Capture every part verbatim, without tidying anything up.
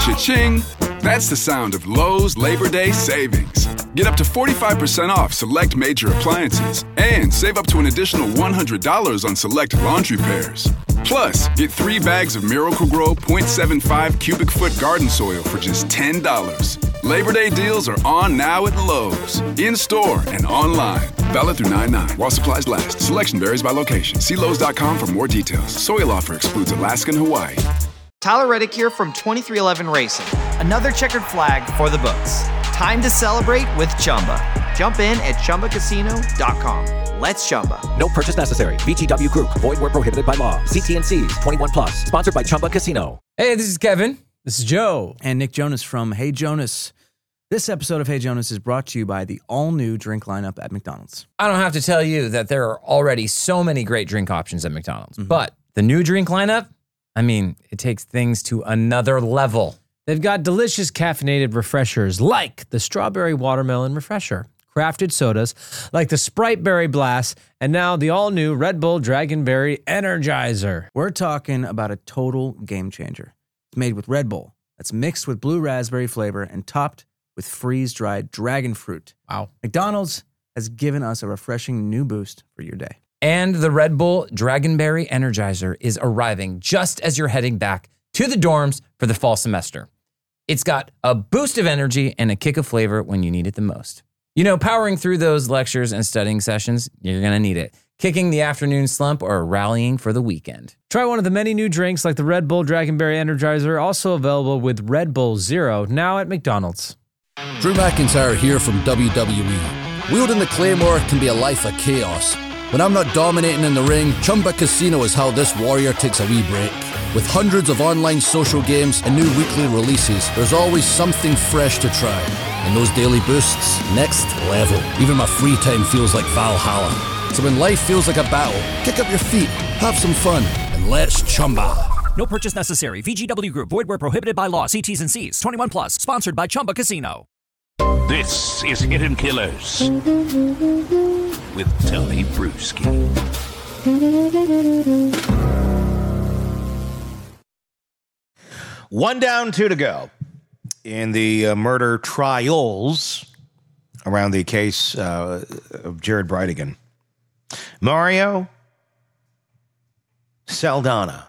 Cha-ching! That's the sound of Lowe's Labor Day savings. Get up to forty-five percent off select major appliances and save up to an additional one hundred dollars on select laundry pairs. Plus, get three bags of Miracle-Gro point seven five cubic foot garden soil for just ten dollars. Labor Day deals are on now at Lowe's, in-store and online. Valid through nine nine while supplies last. Selection varies by location. See Lowe's dot com for more details. Soil offer excludes Alaska and Hawaii. Tyler Reddick here from twenty-three eleven Racing. Another checkered flag for the books. Time to celebrate with Chumba. Jump in at Chumba Casino dot com. Let's Chumba. No purchase necessary. V G W Group. Void where prohibited by law. See T and C's. twenty-one plus. Sponsored by Chumba Casino. Hey, this is Kevin. This is Joe. And Nick Jonas from Hey Jonas. This episode of Hey Jonas is brought to you by the all-new drink lineup at McDonald's. I don't have to tell you that there are already so many great drink options at McDonald's. Mm-hmm. But the new drink lineup, I mean, it takes things to another level. They've got delicious caffeinated refreshers like the Strawberry Watermelon Refresher, crafted sodas like the Sprite Berry Blast, and now the all-new Red Bull Dragonberry Energizer. We're talking about a total game changer. It's made with Red Bull that's mixed with blue raspberry flavor and topped with freeze-dried dragon fruit. Wow. McDonald's has given us a refreshing new boost for your day. And the Red Bull Dragonberry Energizer is arriving just as you're heading back to the dorms for the fall semester. It's got a boost of energy and a kick of flavor when you need it the most. You know, powering through those lectures and studying sessions, you're going to need it. Kicking the afternoon slump or rallying for the weekend. Try one of the many new drinks like the Red Bull Dragonberry Energizer, also available with Red Bull Zero, now at McDonald's. Drew McIntyre here from W W E. Wielding the Claymore can be a life of chaos. When I'm not dominating in the ring, Chumba Casino is how this warrior takes a wee break. With hundreds of online social games and new weekly releases, there's always something fresh to try. And those daily boosts, next level. Even my free time feels like Valhalla. So when life feels like a battle, kick up your feet, have some fun, and let's Chumba. No purchase necessary. V G W Group. Void where prohibited by law. See T's and C's. twenty-one plus. Sponsored by Chumba Casino. This is Hidden Killers with Tony Bruschi. One down, two to go in the uh, murder trials around the case uh, of Jared Brightigan. Mario Saldana.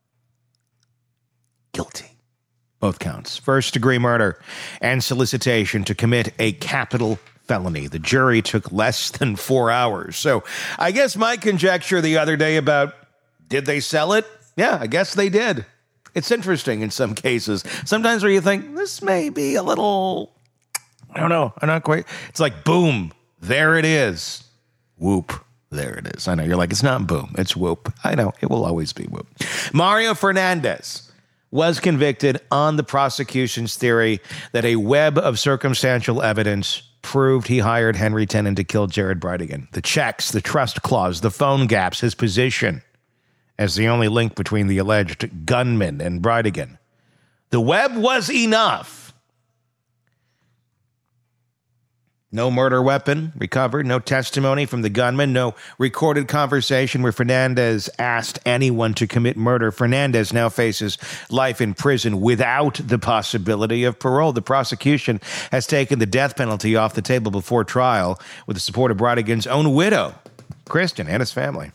Guilty. Both counts. First-degree murder and solicitation to commit a capital felony. The jury took less than four hours. So I guess my conjecture the other day about did they sell it? Yeah, I guess they did. It's interesting in some cases. Sometimes where you think, this may be a little, I don't know, I'm not quite. It's like, boom, there it is. Whoop. There it is. I know. You're like, it's not boom. It's whoop. I know. It will always be whoop. Mario Fernandez was convicted on the prosecution's theory that a web of circumstantial evidence proved he hired Henry Tenen to kill Jared Brightigan. The checks, the trust clause, the phone gaps, his position as the only link between the alleged gunman and Brightigan. The web was enough. No murder weapon recovered, no testimony from the gunman, no recorded conversation where Fernandez asked anyone to commit murder. Fernandez now faces life in prison without the possibility of parole. The prosecution has taken the death penalty off the table before trial with the support of Brightigan's own widow, Kristen, and his family.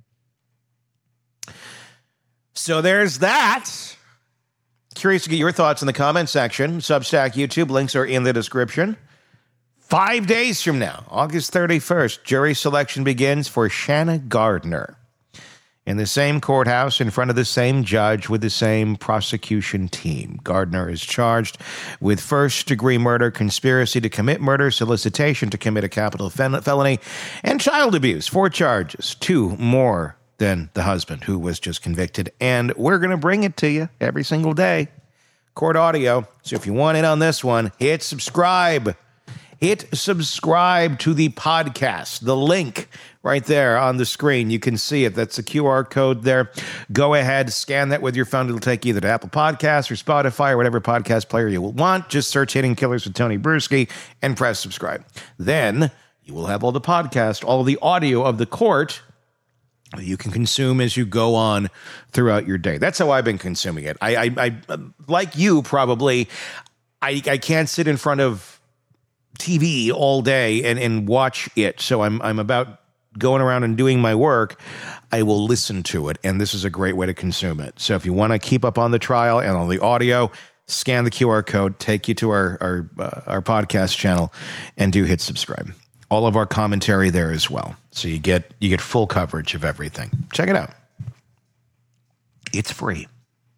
So there's that. Curious to get your thoughts in the comment section. Substack, YouTube, links are in the description. Five days from now, August thirty-first, jury selection begins for Shanna Gardner in the same courthouse in front of the same judge with the same prosecution team. Gardner is charged with first-degree murder, conspiracy to commit murder, solicitation to commit a capital felony, and child abuse. Four charges, two more than the husband who was just convicted. And we're going to bring it to you every single day. Court audio. So if you want in on this one, hit subscribe. Hit subscribe to the podcast. The link right there on the screen. You can see it. That's a Q R code there. Go ahead, scan that with your phone. It'll take you either to Apple Podcasts or Spotify or whatever podcast player you will want. Just search Hidden Killers with Tony Bruschi and press subscribe. Then you will have all the podcast, all of the audio of the court that you can consume as you go on throughout your day. That's how I've been consuming it. I, I, I like you probably, I, I can't sit in front of T V all day and, and watch it. So I'm, I'm about going around and doing my work. I will listen to it, and this is a great way to consume it. So if you want to keep up on the trial and on the audio, scan the Q R code, take you to our our, uh, our podcast channel, and do hit subscribe. All of our commentary there as well, so you get you get full coverage of everything. Check it out. It's free.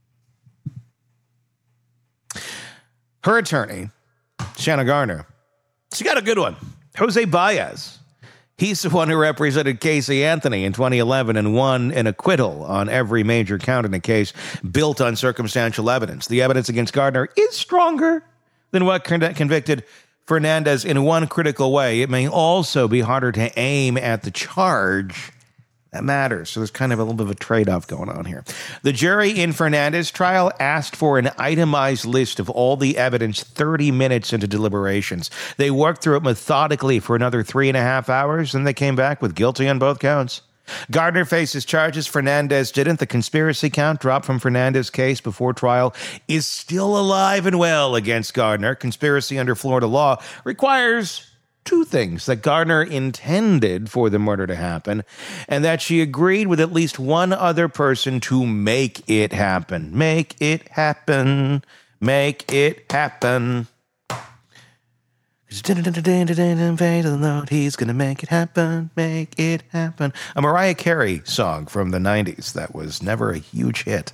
Her attorney, Shanna Garner, she got a good one. Jose Baez. He's the one who represented Casey Anthony in twenty eleven and won an acquittal on every major count in a case built on circumstantial evidence. The evidence against Gardner is stronger than what con- convicted Fernandez in one critical way. It may also be harder to aim at the charge that matters. So there's kind of a little bit of a trade-off going on here. The jury in Fernandez's trial asked for an itemized list of all the evidence thirty minutes into deliberations. They worked through it methodically for another three and a half hours, and they came back with guilty on both counts. Gardner faces charges Fernandez didn't. The conspiracy count dropped from Fernandez's case before trial is still alive and well against Gardner. Conspiracy under Florida law requires two things: that Gardner intended for the murder to happen, and that she agreed with at least one other person to make it happen. Make it happen. Make it happen. He's going to make it happen. Make it happen. A Mariah Carey song from the nineties that was never a huge hit.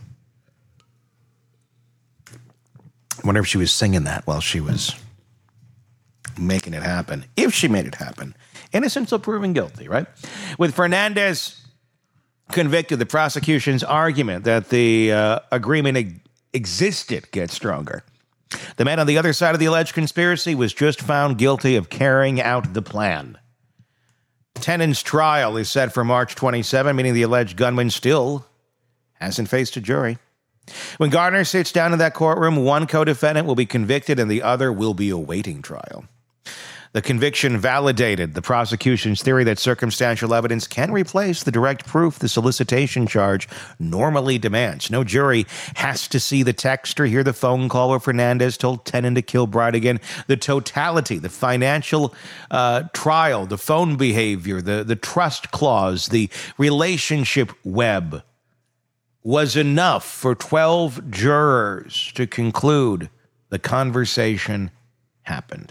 I wonder if she was singing that while she was making it happen, if she made it happen. Innocent till proven guilty, right? With Fernandez convicted, the prosecution's argument that the uh, agreement e- existed gets stronger. The man on the other side of the alleged conspiracy was just found guilty of carrying out the plan. Tennant's trial is set for March twenty-seventh, meaning the alleged gunman still hasn't faced a jury. When Gardner sits down in that courtroom, one co-defendant will be convicted and the other will be awaiting trial. The conviction validated the prosecution's theory that circumstantial evidence can replace the direct proof the solicitation charge normally demands. No jury has to see the text or hear the phone call where Fernandez told Tennant to kill Bridegan. The totality, the financial uh, trial, the phone behavior, the, the trust clause, the relationship web was enough for twelve jurors to conclude the conversation happened.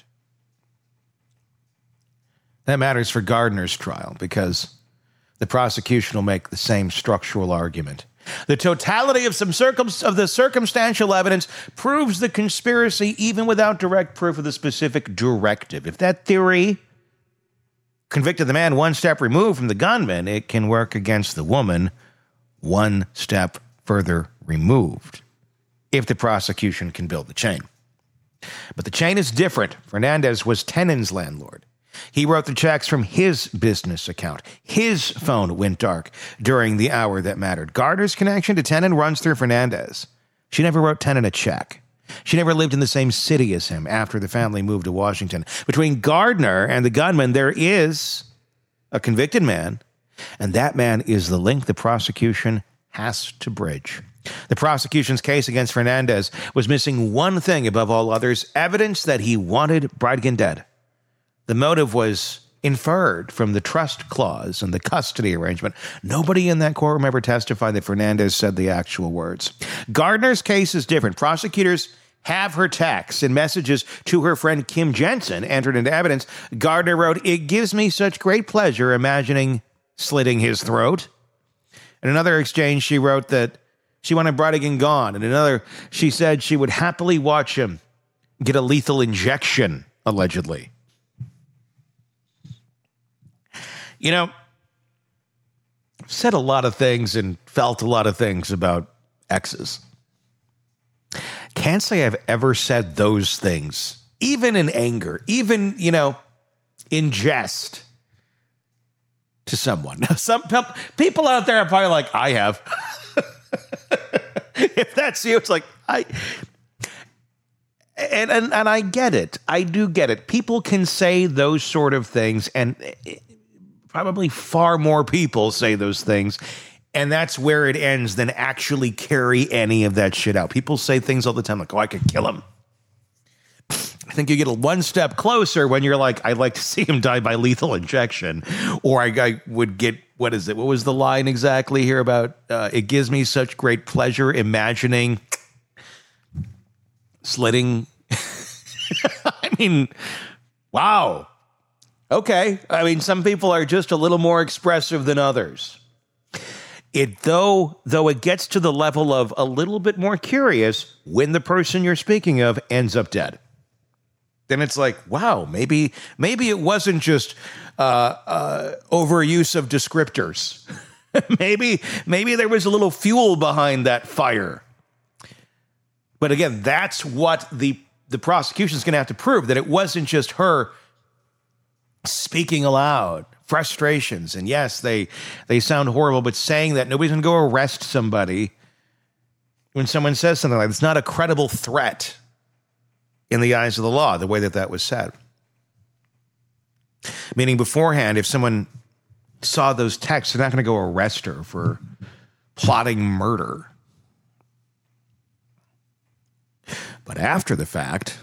That matters for Gardner's trial because the prosecution will make the same structural argument. The totality of some circum- of the circumstantial evidence proves the conspiracy even without direct proof of the specific directive. If that theory convicted the man one step removed from the gunman, it can work against the woman one step further removed if the prosecution can build the chain. But the chain is different. Fernandez was Tennant's landlord. He wrote the checks from his business account. His phone went dark during the hour that mattered. Gardner's connection to Tennant runs through Fernandez. She never wrote Tennant a check. She never lived in the same city as him after the family moved to Washington. Between Gardner and the gunman, there is a convicted man, and that man is the link the prosecution has to bridge. The prosecution's case against Fernandez was missing one thing above all others: evidence that he wanted Bridegan dead. The motive was inferred from the trust clause and the custody arrangement. Nobody in that courtroom ever testified that Fernandez said the actual words. Gardner's case is different. Prosecutors have her texts and messages to her friend Kim Jensen entered into evidence. Gardner wrote, "It gives me such great pleasure imagining slitting his throat." In another exchange, she wrote that she wanted Bridegan gone. In another, she said she would happily watch him get a lethal injection, allegedly. You know, I've said a lot of things and felt a lot of things about exes. Can't say I've ever said those things, even in anger, even, you know, in jest to someone. Some people out there are probably like, I have. If that's you, it's like, I... And, and, and I get it. I do get it. People can say those sort of things and... probably far more people say those things. And that's where it ends than actually carry any of that shit out. People say things all the time like, oh, I could kill him. I think you get a one step closer when you're like, I'd like to see him die by lethal injection. Or I, I would get, what is it? What was the line exactly here about, uh, it gives me such great pleasure imagining slitting. I mean, wow. Okay. I mean, some people are just a little more expressive than others. It though, though it gets to the level of a little bit more curious when the person you're speaking of ends up dead. Then it's like, wow, maybe maybe it wasn't just uh, uh, overuse of descriptors. maybe maybe there was a little fuel behind that fire. But again, that's what the the prosecution is going to have to prove, that it wasn't just her speaking aloud, frustrations. And yes, they they sound horrible, but saying that nobody's going to go arrest somebody when someone says something like that, it's not a credible threat in the eyes of the law, the way that that was said. Meaning beforehand, if someone saw those texts, they're not going to go arrest her for plotting murder. But after the fact,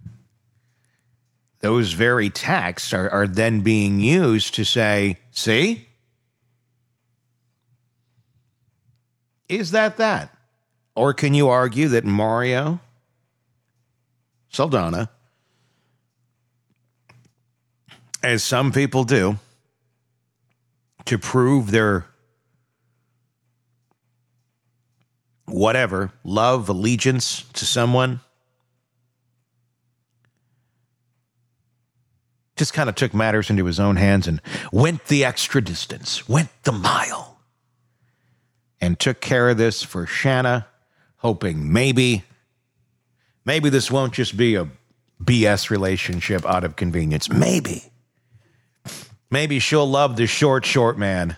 those very texts are, are then being used to say, see? Is that that? Or can you argue that Mario Saldana, as some people do, to prove their whatever, love, allegiance to someone, just kind of took matters into his own hands and went the extra distance, went the mile, and took care of this for Shanna, hoping maybe, maybe this won't just be a B S relationship out of convenience. Maybe. Maybe she'll love the short, short man.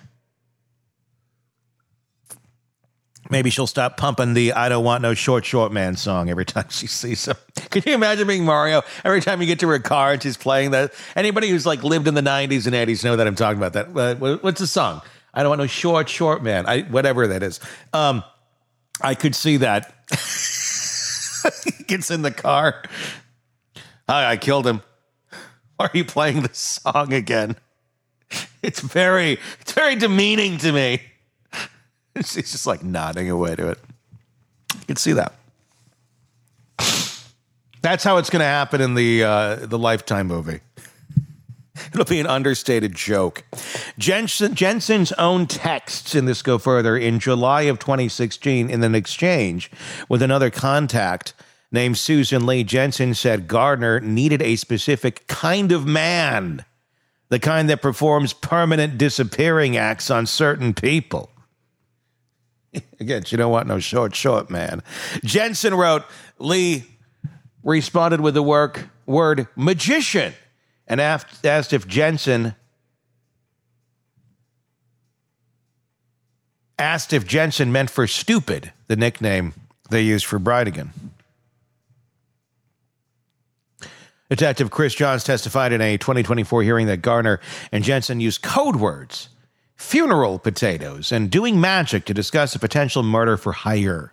Maybe she'll stop pumping the I don't want no short, short man song every time she sees him. Can you imagine being Mario? Every time you get to her car and she's playing that. Anybody who's like lived in the nineties and eighties know that I'm talking about that. Uh, what's the song? I don't want no short, short man. I, whatever that is. Um, I could see that. He gets in the car. Hi, I killed him. Why are you playing this song again? It's very, it's very demeaning to me. She's just like nodding away to it. You can see that. That's how it's going to happen in the uh, the Lifetime movie. It'll be an understated joke. Jensen, Jensen's own texts in this go further. In July of twenty sixteen, in an exchange with another contact named Susan Lee, Jensen said Gardner needed a specific kind of man, the kind that performs permanent disappearing acts on certain people. Again, you don't want no short, short man. Jensen wrote, Lee responded with the work, word magician and asked if Jensen asked if Jensen meant for stupid, the nickname they used for Bridegan. Detective Chris Johns testified in a twenty twenty-four hearing that Gardner and Jensen used code words, funeral potatoes, and doing magic to discuss a potential murder for hire.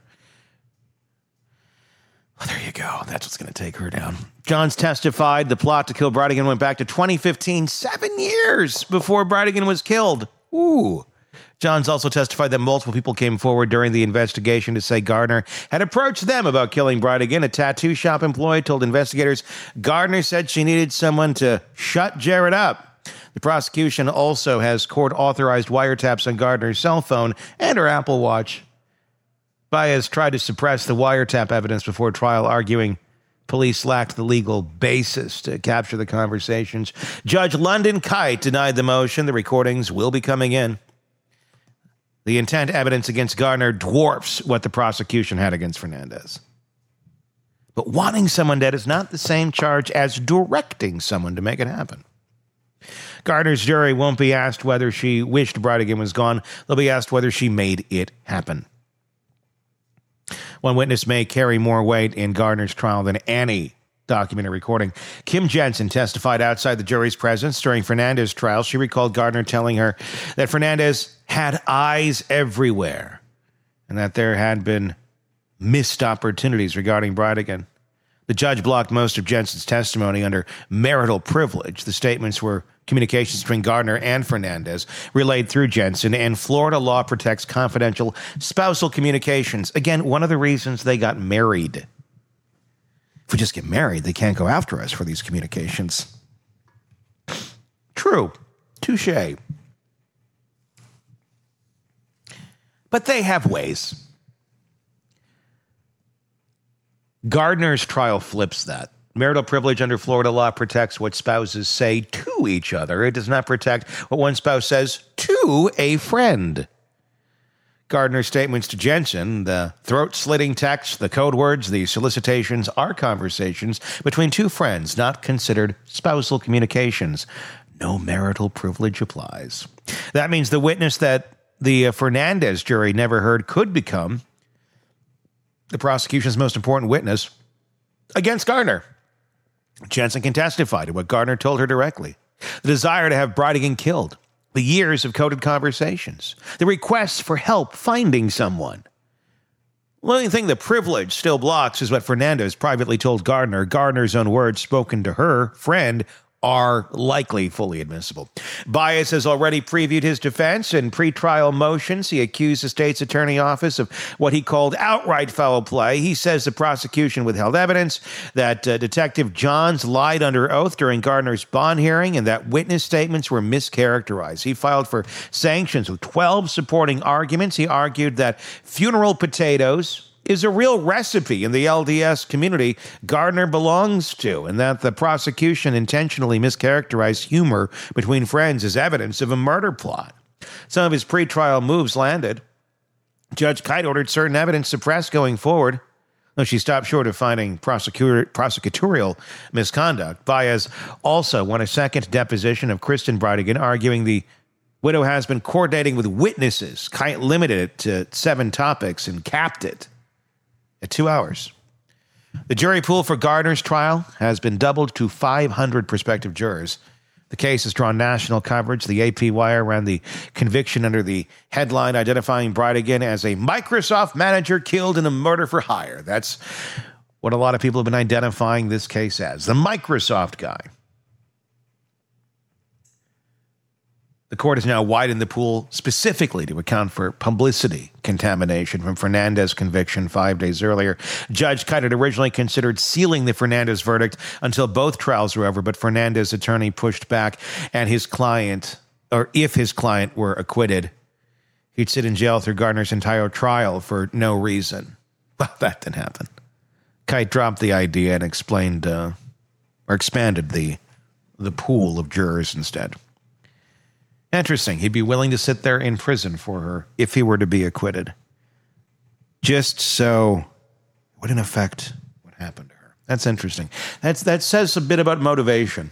Well, there you go. That's what's going to take her down. Johns testified the plot to kill Bridegan went back to twenty fifteen, seven years before Bridegan was killed. Ooh. Johns also testified that multiple people came forward during the investigation to say Gardner had approached them about killing Bridegan. A tattoo shop employee told investigators Gardner said she needed someone to shut Jared up. The prosecution also has court-authorized wiretaps on Gardner's cell phone and her Apple Watch. Baez tried to suppress the wiretap evidence before trial, arguing police lacked the legal basis to capture the conversations. Judge London Kite denied the motion. The recordings will be coming in. The intent evidence against Gardner dwarfs what the prosecution had against Fernandez. But wanting someone dead is not the same charge as directing someone to make it happen. Gardner's jury won't be asked whether she wished Bridegan was gone. They'll be asked whether she made it happen. One witness may carry more weight in Gardner's trial than any documented recording. Kim Jensen testified outside the jury's presence during Fernandez's trial. She recalled Gardner telling her that Fernandez had eyes everywhere and that there had been missed opportunities regarding Bridegan. The judge blocked most of Jensen's testimony under marital privilege. The statements were communications between Gardner and Fernandez relayed through Jensen, and Florida law protects confidential spousal communications. Again, one of the reasons they got married. If we just get married, they can't go after us for these communications. True. Touché. But they have ways. Gardner's trial flips that. Marital privilege under Florida law protects what spouses say to each other. It does not protect what one spouse says to a friend. Gardner's statements to Jensen, the throat-slitting texts, the code words, the solicitations are conversations between two friends, not considered spousal communications. No marital privilege applies. That means the witness that the uh, Fernandez jury never heard could become the prosecution's most important witness against Gardner. Jensen can testify to what Gardner told her directly. The desire to have Bridegan killed. The years of coded conversations. The requests for help finding someone. The only thing the privilege still blocks is what Fernandez privately told Gardner. Gardner's own words spoken to her friend are likely fully admissible. Baez has already previewed his defense. In pretrial motions, he accused the state's attorney office of what he called outright foul play. He says the prosecution withheld evidence, that uh, Detective Johns lied under oath during Gardner's bond hearing, and that witness statements were mischaracterized. He filed for sanctions with twelve supporting arguments. He argued that funeral potatoes is a real recipe in the L D S community Gardner belongs to, and that the prosecution intentionally mischaracterized humor between friends as evidence of a murder plot. Some of his pretrial moves landed. Judge Kite ordered certain evidence suppressed going forward, though she stopped short of finding prosecutor, prosecutorial misconduct. Baez also won a second deposition of Kristen Bridegan, arguing the widow has been coordinating with witnesses. Kite limited it to seven topics and capped it at two hours. The jury pool for Gardner's trial has been doubled to five hundred prospective jurors. The case has drawn national coverage. The A P Wire ran the conviction under the headline identifying Bridegan as a Microsoft manager killed in a murder for hire. That's what a lot of people have been identifying this case as, the Microsoft guy. The court has now widened the pool specifically to account for publicity contamination from Fernandez's conviction five days earlier. Judge Kite had originally considered sealing the Fernandez verdict until both trials were over, but Fernandez's attorney pushed back, and his client, or if his client were acquitted, he'd sit in jail through Gardner's entire trial for no reason. Well, that didn't happen. Kite dropped the idea and explained, uh, or expanded the the pool of jurors instead. Interesting. He'd be willing to sit there in prison for her if he were to be acquitted. Just so it wouldn't affect what happened to her. That's interesting. That's, that says a bit about motivation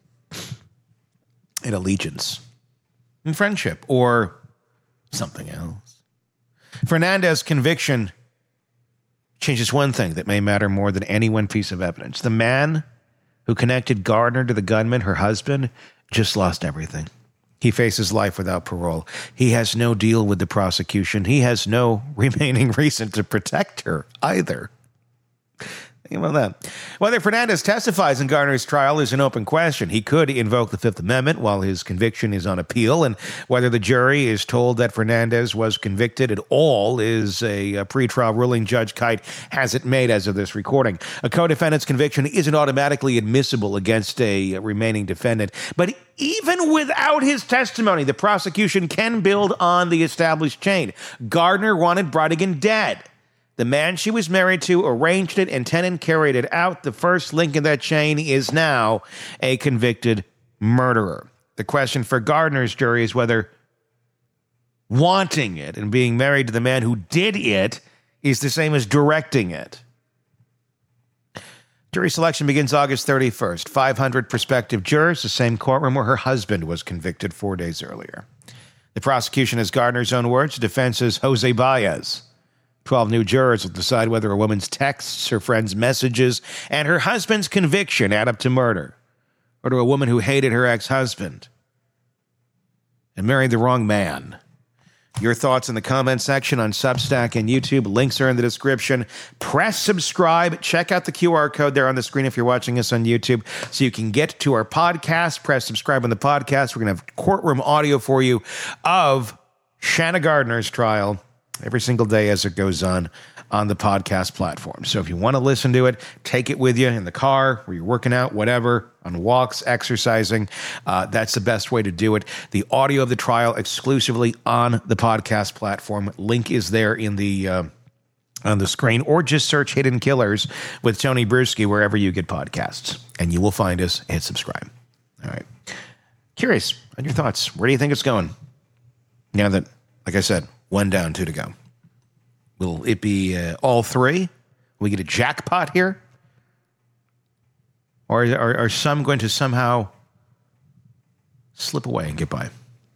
and allegiance and friendship or something else. Fernandez's conviction changes one thing that may matter more than any one piece of evidence. The man who connected Gardner to the gunman, her husband, just lost everything. He faces life without parole. He has no deal with the prosecution. He has no remaining reason to protect her either. Think about that. Whether Fernandez testifies in Gardner's trial is an open question. He could invoke the Fifth Amendment while his conviction is on appeal, and whether the jury is told that Fernandez was convicted at all is a, a pretrial ruling Judge Kite hasn't made as of this recording. A co-defendant's conviction isn't automatically admissible against a remaining defendant, but even without his testimony, the prosecution can build on the established chain. Gardner wanted Bridegan dead. The man she was married to arranged it, and Tennant carried it out. The first link in that chain is now a convicted murderer. The question for Gardner's jury is whether wanting it and being married to the man who did it is the same as directing it. Jury selection begins August thirty-first. five hundred prospective jurors, the same courtroom where her husband was convicted four days earlier. The prosecution has Gardner's own words. The defense is Jose Baez. twelve new jurors will decide whether a woman's texts, her friends' messages, and her husband's conviction add up to murder, or to a woman who hated her ex-husband and married the wrong man. Your thoughts in the comment section on Substack and YouTube. Links are in the description. Press subscribe. Check out the Q R code there on the screen if you're watching us on YouTube so you can get to our podcast. Press subscribe on the podcast. We're going to have courtroom audio for you of Shanna Gardner's trial every single day as it goes on on the podcast platform. So if you want to listen to it, take it with you in the car, where you're working out, whatever, on walks, exercising. Uh, that's the best way to do it. The audio of the trial exclusively on the podcast platform. Link is there in the uh, on the screen, or just search Hidden Killers with Tony Bruschi wherever you get podcasts, and you will find us. Hit subscribe. All right. Curious on your thoughts. Where do you think it's going? Now that, like I said, one down, two to go. Will it be uh, all three? Will we get a jackpot here? Or are, are some going to somehow slip away and get by?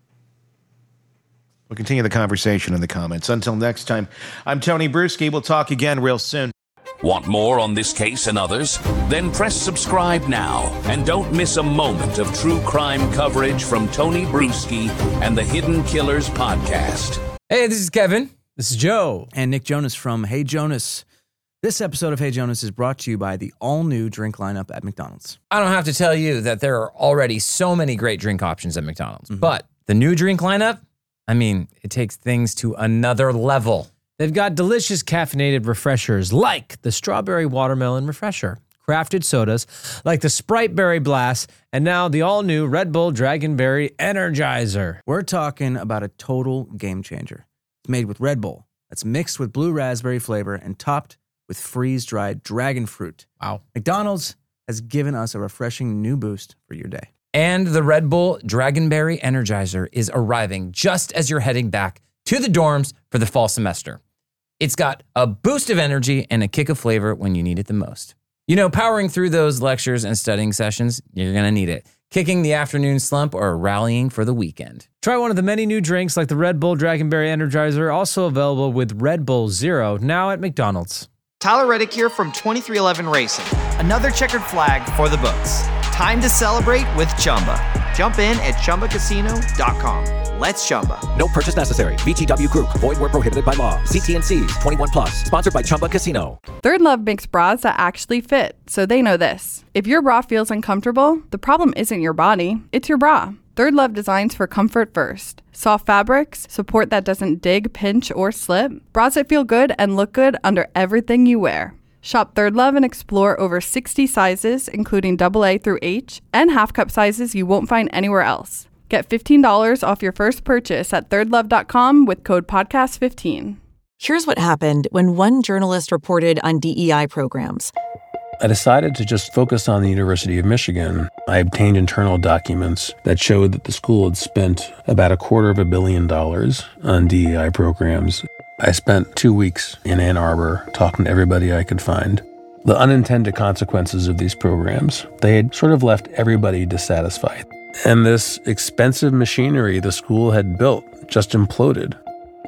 We'll continue the conversation in the comments. Until next time, I'm Tony Bruschi. We'll talk again real soon. Want more on this case and others? Then press subscribe now and don't miss a moment of true crime coverage from Tony Bruschi and the Hidden Killers podcast. Hey, this is Kevin. This is Joe. And Nick Jonas from Hey Jonas. This episode of Hey Jonas is brought to you by the all-new drink lineup at McDonald's. I don't have to tell you that there are already so many great drink options at McDonald's. Mm-hmm. But the new drink lineup, I mean, it takes things to another level. They've got delicious caffeinated refreshers like the Strawberry Watermelon Refresher, crafted sodas like the Sprite Berry Blast, and now the all-new Red Bull Dragonberry Energizer. We're talking about a total game changer. It's made with Red Bull that's mixed with blue raspberry flavor and topped with freeze-dried dragon fruit. Wow. McDonald's has given us a refreshing new boost for your day. And the Red Bull Dragonberry Energizer is arriving just as you're heading back to the dorms for the fall semester. It's got a boost of energy and a kick of flavor when you need it the most. You know, powering through those lectures and studying sessions, you're going to need it. Kicking the afternoon slump or rallying for the weekend. Try one of the many new drinks like the Red Bull Dragonberry Energizer, also available with Red Bull Zero, now at McDonald's. Tyler Reddick here from twenty-three eleven Racing. Another checkered flag for the books. Time to celebrate with Chumba. Jump in at Chumba Casino dot com. Let's Chumba. No purchase necessary. V G W Group. Void where prohibited by law. See T N Cs. twenty-one plus. Sponsored by Chumba Casino. Third Love makes bras that actually fit, so they know this. If your bra feels uncomfortable, the problem isn't your body, it's your bra. Third Love designs for comfort first. Soft fabrics, support that doesn't dig, pinch, or slip. Bras that feel good and look good under everything you wear. Shop Third Love and explore over sixty sizes, including double A through H, and half cup sizes you won't find anywhere else. Get fifteen dollars off your first purchase at third love dot com with code podcast fifteen. Here's what happened when one journalist reported on D E I programs. I decided to just focus on the University of Michigan. I obtained internal documents that showed that the school had spent about a quarter of a billion dollars on D E I programs. I spent two weeks in Ann Arbor talking to everybody I could find. The unintended consequences of these programs, they had sort of left everybody dissatisfied. And this expensive machinery the school had built just imploded.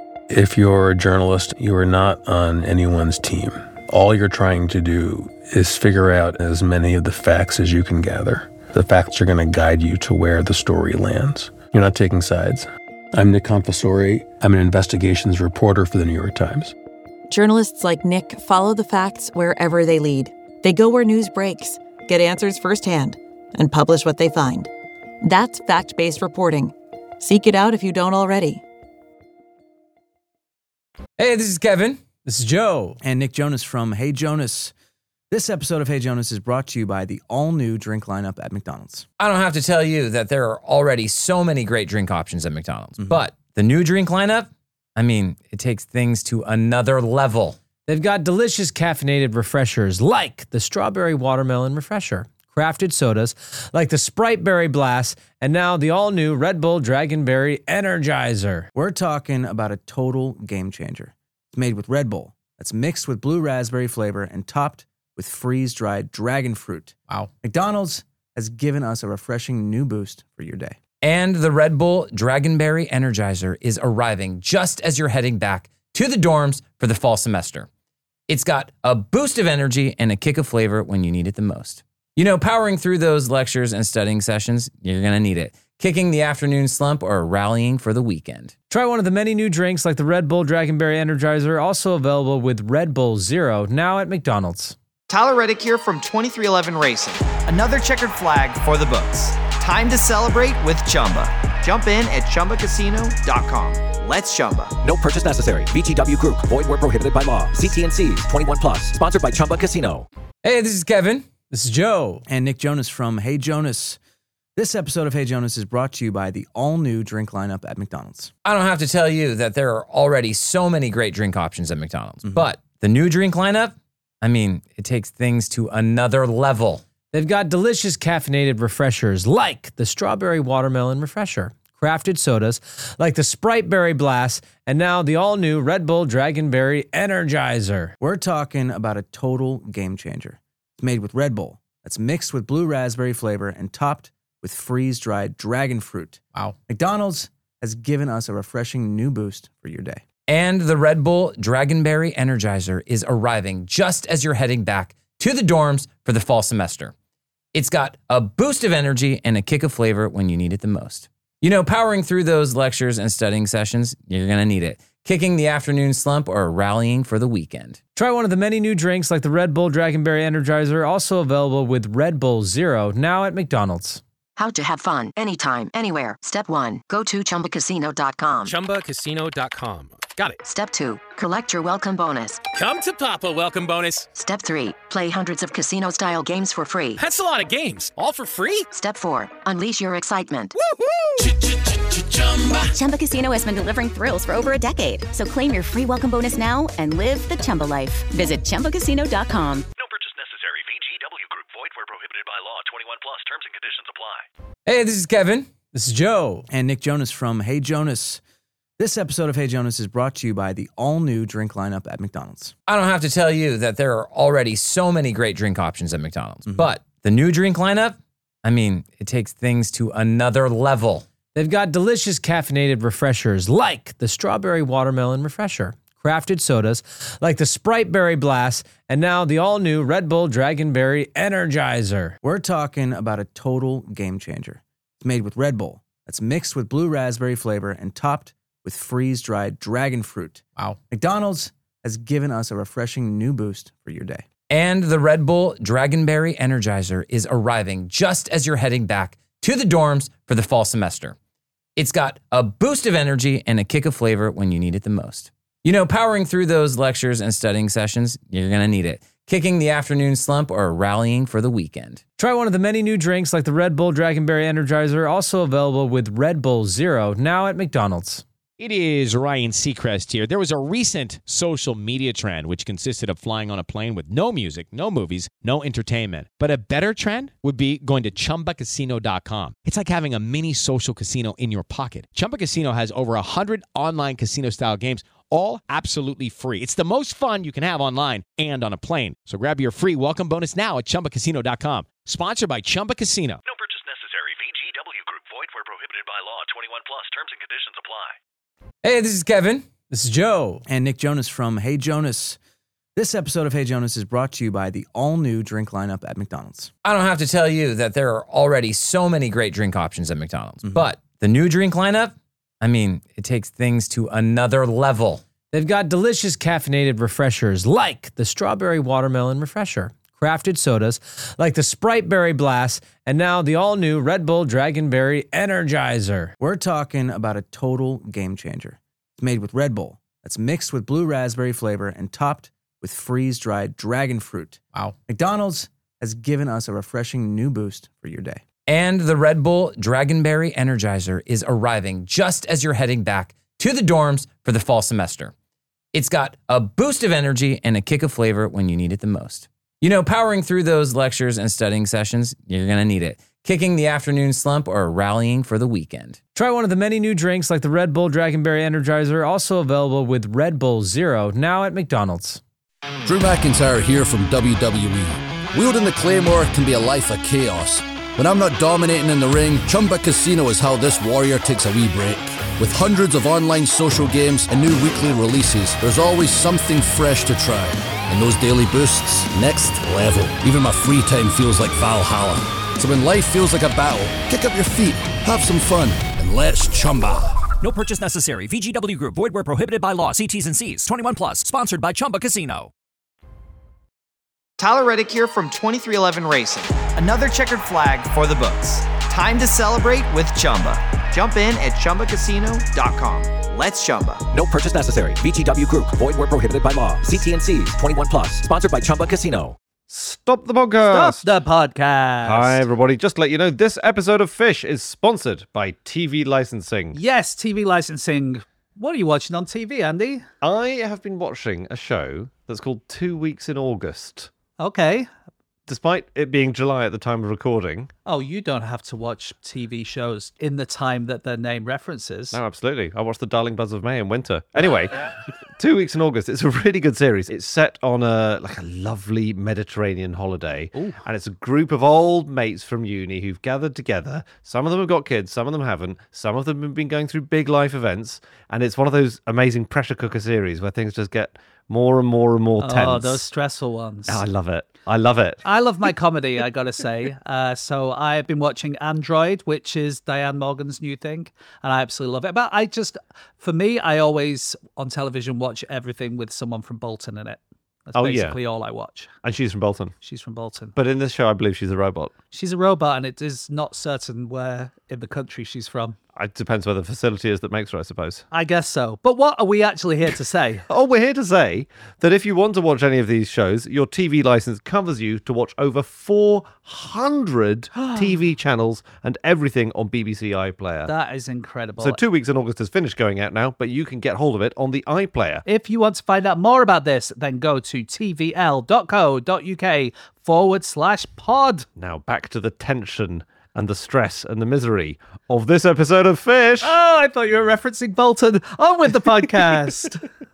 If you're a journalist, you are not on anyone's team. All you're trying to do is figure out as many of the facts as you can gather. The facts are going to guide you to where the story lands. You're not taking sides. I'm Nick Confessori. I'm an investigations reporter for the New York Times. Journalists like Nick follow the facts wherever they lead. They go where news breaks, get answers firsthand, and publish what they find. That's fact-based reporting. Seek it out if you don't already. Hey, this is Kevin. This is Joe. And Nick Jonas from Hey Jonas. This episode of Hey Jonas is brought to you by the all-new drink lineup at McDonald's. I don't have to tell you that there are already so many great drink options at McDonald's. Mm-hmm. But the new drink lineup, I mean, it takes things to another level. They've got delicious caffeinated refreshers like the Strawberry Watermelon Refresher, crafted sodas like the Sprite Berry Blast, and now the all-new Red Bull Dragonberry Energizer. We're talking about a total game changer. It's made with Red Bull that's mixed with blue raspberry flavor and topped with freeze-dried dragon fruit. Wow. McDonald's has given us a refreshing new boost for your day. And the Red Bull Dragonberry Energizer is arriving just as you're heading back to the dorms for the fall semester. It's got a boost of energy and a kick of flavor when you need it the most. You know, powering through those lectures and studying sessions, you're going to need it. Kicking the afternoon slump or rallying for the weekend. Try one of the many new drinks like the Red Bull Dragonberry Energizer, also available with Red Bull Zero, now at McDonald's. Tyler Reddick here from twenty-three eleven Racing. Another checkered flag for the books. Time to celebrate with Chumba. Jump in at Chumba Casino dot com. Let's Chumba. No purchase necessary. V G W Group. Void where prohibited by law. See T and C's. twenty-one plus. Sponsored by Chumba Casino. Hey, this is Kevin. This is Joe. And Nick Jonas from Hey Jonas. This episode of Hey Jonas is brought to you by the all-new drink lineup at McDonald's. I don't have to tell you that there are already so many great drink options at McDonald's. Mm-hmm. But the new drink lineup, I mean, it takes things to another level. They've got delicious caffeinated refreshers like the Strawberry Watermelon Refresher, crafted sodas like the Sprite Berry Blast, and now the all-new Red Bull Dragonberry Energizer. We're talking about a total game changer. It's made with Red Bull that's mixed with blue raspberry flavor and topped with freeze-dried dragon fruit. Wow. McDonald's has given us a refreshing new boost for your day. And the Red Bull Dragonberry Energizer is arriving just as you're heading back to the dorms for the fall semester. It's got a boost of energy and a kick of flavor when you need it the most. You know, powering through those lectures and studying sessions, you're going to need it. Kicking the afternoon slump or rallying for the weekend. Try one of the many new drinks like the Red Bull Dragonberry Energizer, also available with Red Bull Zero, now at McDonald's. How to have fun anytime, anywhere. Step one, go to Chumba Casino dot com. Chumba Casino dot com. Got it. Step two, collect your welcome bonus. Come to Papa welcome bonus. Step three, play hundreds of casino-style games for free. That's a lot of games. All for free? Step four, unleash your excitement. Woohoo! Chumba Casino has been delivering thrills for over a decade. So claim your free welcome bonus now and live the Chumba life. Visit Chumba Casino dot com. No purchase necessary. V G W Group. Void where prohibited by law. twenty-one plus. Terms and conditions apply. Hey, this is Kevin. This is Joe. And Nick Jonas from Hey Jonas. This episode of Hey Jonas is brought to you by the all-new drink lineup at McDonald's. I don't have to tell you that there are already so many great drink options at McDonald's. Mm-hmm. But the new drink lineup, I mean, it takes things to another level. They've got delicious caffeinated refreshers like the Strawberry Watermelon Refresher, crafted sodas like the Sprite Berry Blast, and now the all-new Red Bull Dragonberry Energizer. We're talking about a total game changer. It's made with Red Bull that's mixed with blue raspberry flavor and topped with freeze-dried dragon fruit. Wow. McDonald's has given us a refreshing new boost for your day. And the Red Bull Dragonberry Energizer is arriving just as you're heading back to the dorms for the fall semester. It's got a boost of energy and a kick of flavor when you need it the most. You know, powering through those lectures and studying sessions, you're going to need it. Kicking the afternoon slump or rallying for the weekend. Try one of the many new drinks like the Red Bull Dragonberry Energizer, also available with Red Bull Zero, now at McDonald's. It is Ryan Seacrest here. There was a recent social media trend which consisted of flying on a plane with no music, no movies, no entertainment. But a better trend would be going to Chumba Casino dot com. It's like having a mini social casino in your pocket. Chumba Casino has over one hundred online casino-style games, all absolutely free. It's the most fun you can have online and on a plane. So grab your free welcome bonus now at Chumba Casino dot com. Sponsored by Chumba Casino. No purchase necessary. V G W Group. Void where prohibited by law. twenty-one plus. Terms and conditions apply. Hey, this is Kevin. This is Joe. And Nick Jonas from Hey Jonas. This episode of Hey Jonas is brought to you by the all-new drink lineup at McDonald's. I don't have to tell you that there are already so many great drink options at McDonald's. Mm-hmm. But the new drink lineup, I mean, it takes things to another level. They've got delicious caffeinated refreshers like the Strawberry Watermelon Refresher, crafted sodas like the Sprite Berry Blast, and now the all-new Red Bull Dragonberry Energizer. We're talking about a total game changer. It's made with Red Bull that's mixed with blue raspberry flavor and topped with freeze-dried dragon fruit. Wow. McDonald's has given us a refreshing new boost for your day. And the Red Bull Dragonberry Energizer is arriving just as you're heading back to the dorms for the fall semester. It's got a boost of energy and a kick of flavor when you need it the most. You know, powering through those lectures and studying sessions, you're going to need it. Kicking the afternoon slump or rallying for the weekend. Try one of the many new drinks like the Red Bull Dragonberry Energizer, also available with Red Bull Zero, now at McDonald's. Drew McIntyre here from W W E. Wielding the Claymore can be a life of chaos. When I'm not dominating in the ring, Chumba Casino is how this warrior takes a wee break. With hundreds of online social games and new weekly releases, there's always something fresh to try. And those daily boosts, next level. Even my free time feels like Valhalla. So when life feels like a battle, kick up your feet, have some fun, and let's Chumba. No purchase necessary. V G W Group. Void where prohibited by law. See T's and C's. twenty-one plus. Sponsored by Chumba Casino. Tyler Reddick here from twenty-three eleven Racing. Another checkered flag for the books. Time to celebrate with Chumba. Jump in at Chumba Casino dot com. Let's Chumba. No purchase necessary. V G W Group. Void where prohibited by law. See T and C's. twenty-one plus. Sponsored by Chumba Casino. Stop the podcast. Stop the podcast. Hi, everybody. Just to let you know, this episode of Fish is sponsored by T V licensing. Yes, T V licensing. What are you watching on T V, Andy? I have been watching a show that's called Two Weeks in August. Okay. Despite it being July at the time of recording. Oh, you don't have to watch T V shows in the time that their name references. No, absolutely. I watched The Darling Buzz of May in winter. Anyway, Two Weeks in August. It's a really good series. It's set on a like a lovely Mediterranean holiday. Ooh. And it's a group of old mates from uni who've gathered together. Some of them have got kids, some of them haven't. Some of them have been going through big life events. And it's one of those amazing pressure cooker series where things just get more and more and more tense. Oh, those stressful ones. Oh, I love it. I love it. I love my comedy, I gotta say. Uh, so I've been watching Android, which is Diane Morgan's new thing, and I absolutely love it. But I just, for me, I always, on television, watch everything with someone from Bolton in it. That's oh, basically yeah. all I watch. And she's from Bolton. She's from Bolton. But in this show, I believe she's a robot. She's a robot, and it is not certain where in the country she's from. It depends where the facility is that makes her, I suppose. I guess so. But what are we actually here to say? Oh, we're here to say that if you want to watch any of these shows, your T V license covers you to watch over four hundred T V channels and everything on B B C iPlayer. That is incredible. So Two Weeks in August has finished going out now, but you can get hold of it on the iPlayer. If you want to find out more about this, then go to tvl.co.uk forward slash pod. Now back to the tension and the stress and the misery of this episode of Fish. Oh, I thought you were referencing Bolton. On with the podcast.